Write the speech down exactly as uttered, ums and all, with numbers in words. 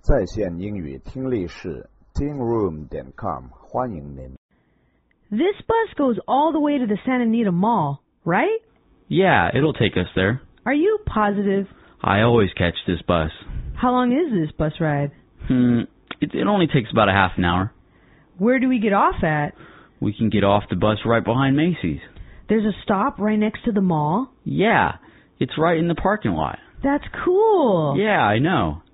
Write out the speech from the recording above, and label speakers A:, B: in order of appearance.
A: 在线英语听力室 teen room 点 com 欢迎您。
B: This bus goes all the way to the Santa Anita Mall, right?
C: Yeah, it'll take us there.
B: Are you positive?
C: I always catch this bus.
B: How long is this bus ride?
C: Hmm, it, it only takes about a half an hour.
B: Where do we get off at?
C: We can get off the bus right behind Macy's.
B: There's a stop right next to the mall?
C: Yeah, it's right in the parking lot.
B: That's cool.
C: Yeah, I know.